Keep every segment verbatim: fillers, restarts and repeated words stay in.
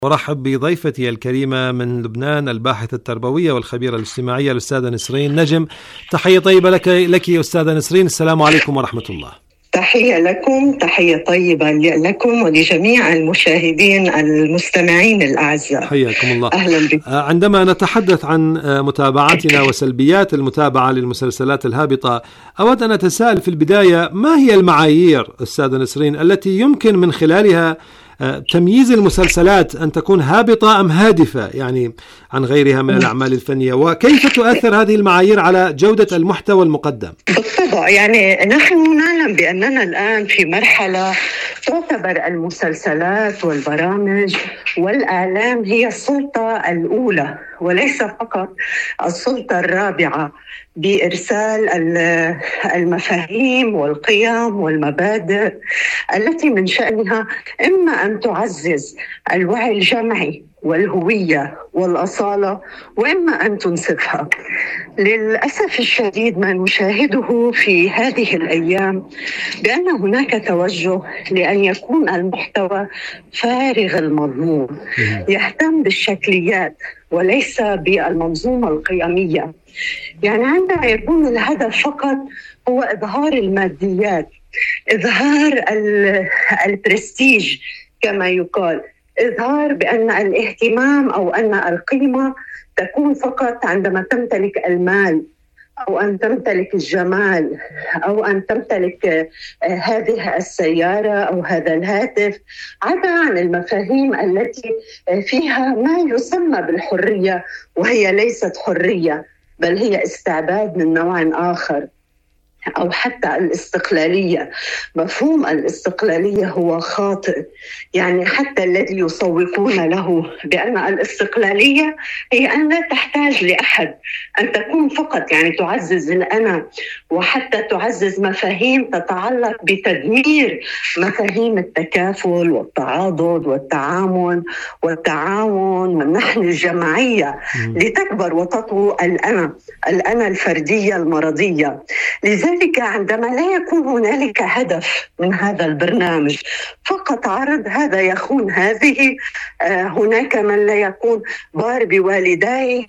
ورحب بضيفتي الكريمة من لبنان الباحثة التربوية والخبيرة الاجتماعية الأستاذة نسرين نجم. تحية طيبة لك لك أستاذة نسرين، السلام عليكم ورحمة الله. تحية لكم، تحية طيبة لكم ولجميع المشاهدين المستمعين الأعزاء، حياكم الله. أهلا بكم. عندما نتحدث عن متابعتنا وسلبيات المتابعة للمسلسلات الهابطة، أود أن أتساءل في البداية ما هي المعايير أستاذة نسرين التي يمكن من خلالها تمييز المسلسلات أن تكون هابطة أم هادفة يعني عن غيرها من الأعمال الفنية، وكيف تؤثر هذه المعايير على جودة المحتوى المقدم؟ بالطبع، يعني نحن نعلم بأننا الآن في مرحلة تعتبر المسلسلات والبرامج والإعلام هي السلطة الأولى وليس فقط السلطة الرابعة بإرسال المفاهيم والقيم والمبادئ التي من شأنها إما أن تعزز الوعي الجمعي والهوية والأصالة، وإما أن تنسفها. للأسف الشديد ما نشاهده في هذه الأيام بأن هناك توجه لأن يكون المحتوى فارغ المضمون، يهتم بالشكليات وليس بالمنظومة القيمية. يعني عندما يكون الهدف فقط هو إظهار الماديات، إظهار البرستيج كما يقال، إظهار بأن الاهتمام أو أن القيمة تكون فقط عندما تمتلك المال أو أن تمتلك الجمال أو أن تمتلك هذه السيارة أو هذا الهاتف، عدا عن المفاهيم التي فيها ما يسمى بالحرية، وهي ليست حرية بل هي استعباد من نوع آخر، أو حتى الاستقلالية. مفهوم الاستقلالية هو خاطئ، يعني حتى الذي يسوقون له بأن الاستقلالية هي أن لا تحتاج لأحد، أن تكون فقط يعني تعزز الأنا، وحتى تعزز مفاهيم تتعلق بتدمير مفاهيم التكافل والتعاضد والتعامل والتعاون والنحن الجماعية لتكبر وتطغو الأنا الأنا الفردية المرضية. لذلك عندما لا يكون هنالك هدف من هذا البرنامج، فقط عرض، هذا يخون هذه. آه هناك من لا يكون بار بوالديه،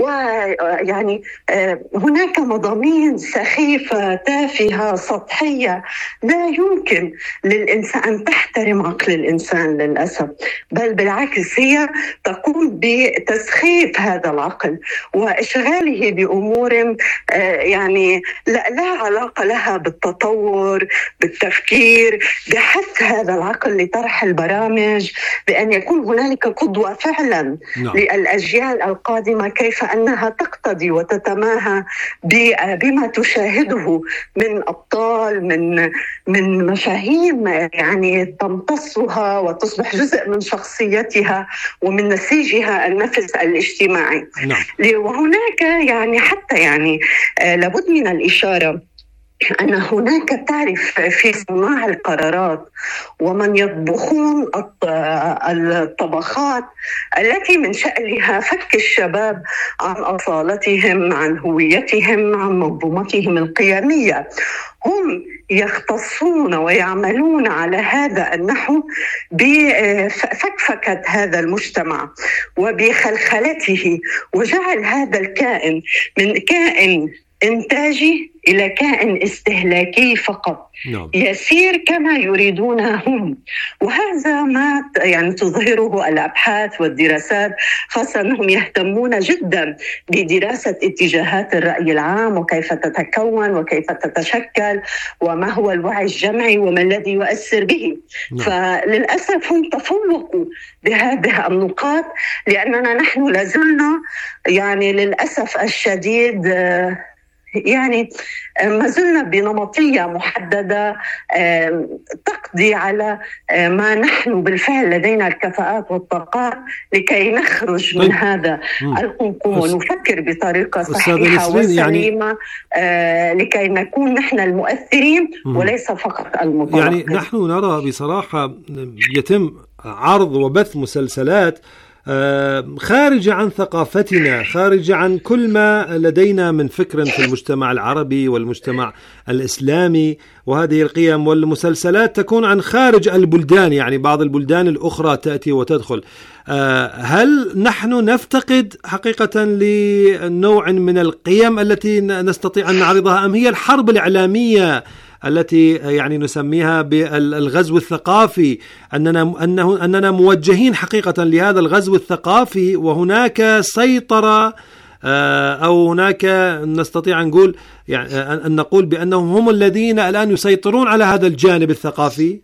ويعني آه هناك مضامين سخيفة تافهة سطحية لا يمكن للإنسان أن تحترم عقل الإنسان للأسف، بل بالعكس هي تقوم بتسخيف هذا العقل وإشغاله بأمور آه يعني لا, لا علاقة لها بالتطور بالتفكير، بحث هذا العقل لطرح البرامج، بأن يكون هنالك قدوة فعلا no. للأجيال القادمة، كيف أنها تقتدي وتتماهى بما تشاهده من أبطال، من من مفاهيم يعني تمتصها وتصبح جزء من شخصيتها ومن نسيجها النفس الاجتماعي no. وهناك يعني حتى يعني آه لابد من الإشارة أن هناك تعرف في صناع القرارات ومن يطبخون الطبخات التي من شأنها فك الشباب عن أصالتهم، عن هويتهم، عن منظومتهم القيمية، هم يختصون ويعملون على هذا النحو بفكفكة هذا المجتمع وبخلخلته، وجعل هذا الكائن من كائن إنتاجي إلى كائن استهلاكي فقط no. يسير كما يريدون هم. وهذا ما يعني تظهره الأبحاث والدراسات، خاصة أنهم يهتمون جدا بدراسة اتجاهات الرأي العام وكيف تتكون وكيف تتشكل وما هو الوعي الجمعي وما الذي يؤثر به no. فللأسف هم تفوقوا بهذه النقاط، لأننا نحن لازلنا يعني للأسف الشديد يعني ما زلنا بنمطية محددة تقضي على ما نحن بالفعل لدينا الكفاءات والطاقات لكي نخرج من هذا القنقم ونفكر بطريقة صحيحة وسليمة يعني لكي نكون نحن المؤثرين وليس فقط المتلقين. يعني نحن نرى بصراحة يتم عرض وبث مسلسلات خارجة عن ثقافتنا، خارجة عن كل ما لدينا من فكر في المجتمع العربي والمجتمع الإسلامي، وهذه القيم والمسلسلات تكون عن خارج البلدان، يعني بعض البلدان الأخرى تأتي وتدخل. هل نحن نفتقد حقيقة لنوع من القيم التي نستطيع أن نعرضها، أم هي الحرب الإعلامية التي يعني نسميها بالغزو الثقافي، أننا أنه أننا موجهين حقيقة لهذا الغزو الثقافي، وهناك سيطرة أو هناك نستطيع أن نقول يعني أن نقول بأنهم هم الذين الآن يسيطرون على هذا الجانب الثقافي؟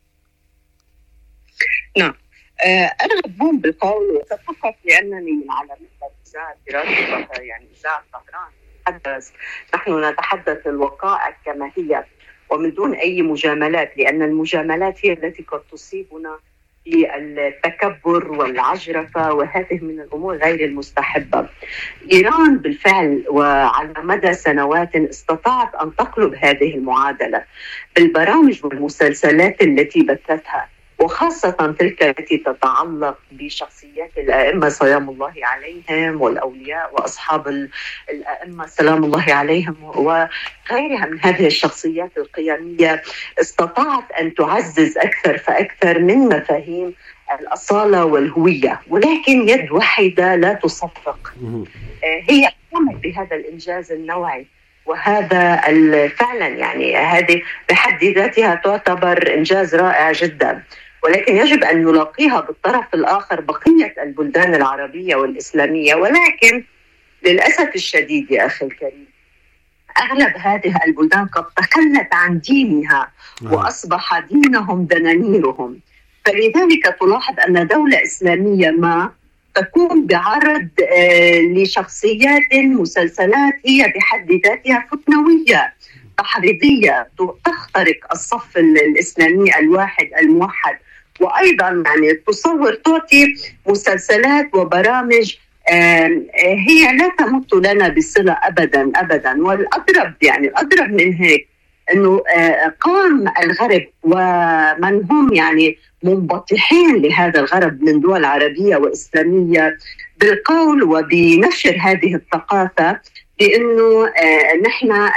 نعم، أنا مضمون بالقول، وفقط لأنني من على مستوى إذاعة دراسة يعني إذاعة طهران نتحدث نحن نتحدث الوقائع كما هي ومن دون أي مجاملات، لأن المجاملات هي التي قد تصيبنا في التكبر والعجرفة وهذه من الأمور غير المستحبة. إيران بالفعل وعلى مدى سنوات استطاعت أن تقلب هذه المعادلة بالبرامج والمسلسلات التي بثتها، وخاصة تلك التي تتعلق بشخصيات الأئمة سلام الله عليهم والأولياء وأصحاب الأئمة سلام الله عليهم وغيرها من هذه الشخصيات القيمية. استطاعت أن تعزز أكثر فأكثر من مفاهيم الأصالة والهوية، ولكن يد واحدة لا تصفق. هي قامت بهذا الإنجاز النوعي، وهذا فعلا يعني هذه بحد ذاتها تعتبر إنجاز رائع جدا، ولكن يجب أن نلاقيها بالطرف الآخر بقية البلدان العربية والإسلامية. ولكن للأسف الشديد يا أخي الكريم، أغلب هذه البلدان قد تخلت عن دينها وأصبح دينهم دنانيرهم، فلذلك تلاحظ أن دولة إسلامية ما تكون بعرض آه لشخصيات مسلسلات هي بحد ذاتها فتنوية تحريضية تخترق الصف الإسلامي الواحد الموحد، وأيضا يعني تصور تعطي مسلسلات وبرامج آه هي لا تمت لنا بصلة أبدا أبدا. والأضرب يعني الأضرب من هيك أنه آه قام الغرب ومن هم يعني منبطحين لهذا الغرب من دول عربية وإسلامية بالقول وبنشر هذه الثقافة بأنه آه نحن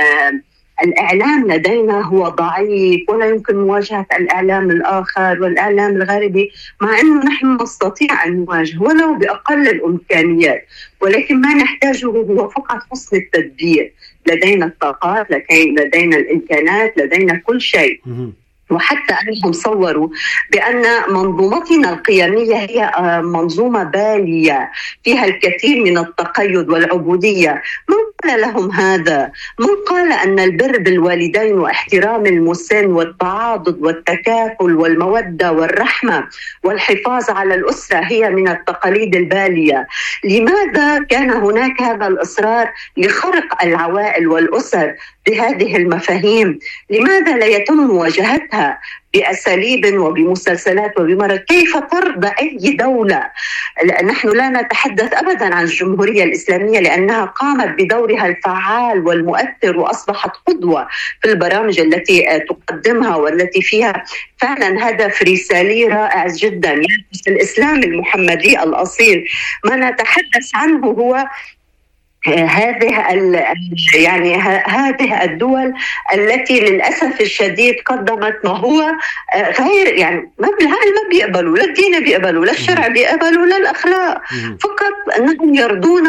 الإعلام لدينا هو ضعيف ولا يمكن مواجهة الإعلام الآخر والإعلام الغربي، مع أنه نحن نستطيع أن نواجه ولو بأقل الإمكانيات، ولكن ما نحتاجه هو فقط حسن التدبير. لدينا الطاقات، لدينا الإمكانات، لدينا كل شيء. وحتى أنهم صوروا بأن منظومتنا القيمية هي منظومة بالية فيها الكثير من التقيد والعبودية. من قال لهم هذا؟ من قال أن البر بالوالدين واحترام المسن والتعاضد والتكافل والمودة والرحمة والحفاظ على الأسرة هي من التقاليد البالية؟ لماذا كان هناك هذا الإصرار لخرق العوائل والأسر بهذه المفاهيم؟ لماذا لا يتم مواجهتها بأساليب وبمسلسلات وبمرض؟ كيف ترضى أي دولة؟ نحن لا نتحدث أبدا عن الجمهورية الإسلامية لأنها قامت بدورها الفعال والمؤثر وأصبحت قدوة في البرامج التي تقدمها والتي فيها فعلا هدف رسالي رائع جدا. يعني الإسلام المحمدي الأصيل ما نتحدث عنه هو هذه يعني هذه الدول التي للأسف الشديد قدمت ما هو غير يعني ما بالعقل ما بيقبلوا، لا الدين بيقبلوا، لا الشرع بيقبلوا، لا الأخلاق، فقط أنهم يرضون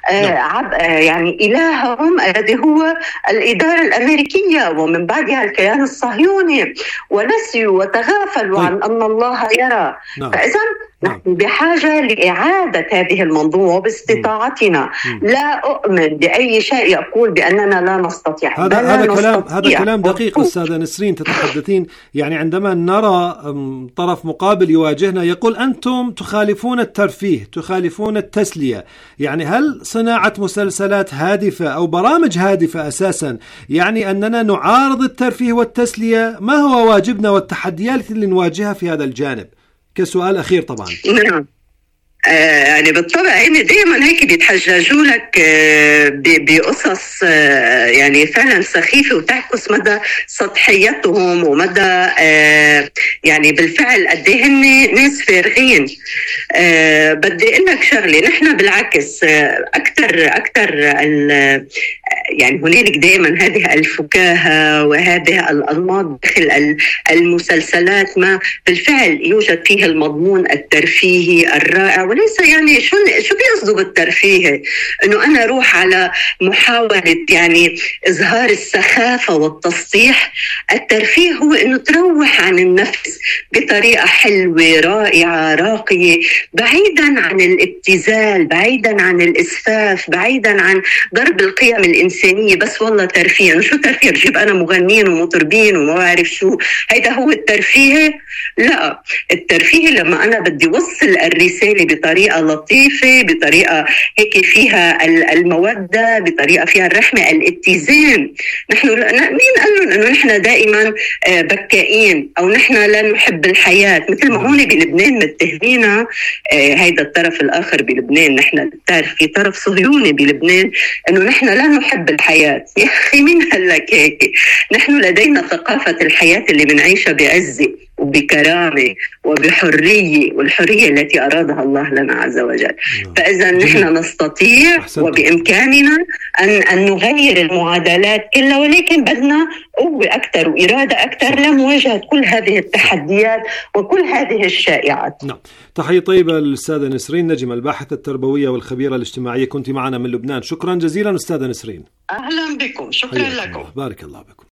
يعني إلههم الذي هو الإدارة الأمريكية ومن بعدها الكيان الصهيوني، ونسيوا وتغافلوا عن أن الله يرى. فإذا نحن بحاجة لإعادة هذه المنظومة وباستطاعتنا. لا أؤمن بأي شيء يقول بأننا لا نستطيع. هذا هذا كلام هذا كلام دقيق أستاذة نسرين تتحدثين. يعني عندما نرى طرف مقابل يواجهنا يقول أنتم تخالفون الترفيه، تخالفون التسلية، يعني هل صناعة مسلسلات هادفة أو برامج هادفة أساسا يعني أننا نعارض الترفيه والتسلية؟ ما هو واجبنا والتحديات اللي نواجهها في هذا الجانب؟ كسؤال أخير طبعا. نعم آه يعني بالطبع هن دائما هيك بيتحججوا لك آه بقصص آه يعني فعلا سخيفة وتعكس مدى سطحيتهم ومدى آه يعني بالفعل قد ايه هن ناس فارغين. آه بدي اقول لك شغله، نحن بالعكس آه اكثر اكثر يعني هنالك دائما هذه الفكاهه وهذه الانماط داخل المسلسلات ما بالفعل يوجد فيه المضمون الترفيهي الرائع، وليس يعني شو شو بيقصدوا بالترفيه؟ انه انا اروح على محاوله يعني اظهار السخافه والتسطيح. الترفيه هو انه تروح عن النفس بطريقه حلوه رائعه راقيه، بعيدا عن الابتذال، بعيدا عن الاسفاف، بعيدا عن ضرب القيم الانسانيه. بس والله ترفيه، شو ترفيه؟ بجيب انا مغنيين ومطربين وما بعرف شو، هيدا هو الترفيه؟ لا، الترفيه لما انا بدي وصل الرساله بطريقه لطيفه، بطريقه هيك فيها الموده، بطريقه فيها الرحمه، الاتزان. نحن مين قال لهم انه نحن دائما بكائين او نحن لا نحب الحياه؟ مثل ما هون بلبنان متهمينا هيدا الطرف الاخر بلبنان، نحن بتعرف في طرف صهيوني بلبنان انه نحن لا نحب الحياه. يا اخي مين قال لك هيك؟ نحن لدينا ثقافه الحياه اللي بنعيشها بعزه وبكرامة وبحرية، والحرية التي أرادها الله لنا عز وجل. فإذا نحن نستطيع وبإمكاننا أن, أن نغير المعادلات كلها، ولكن بدنا قوة أكثر وإرادة أكثر لمواجهة كل هذه التحديات وكل هذه الشائعات. نعم. تحية طيبة للأستاذة نسرين نجم، الباحثة التربوية والخبيرة الاجتماعية، كنت معنا من لبنان. شكرا جزيلا أستاذة نسرين. أهلا بكم، شكرا لكم، بارك الله بكم.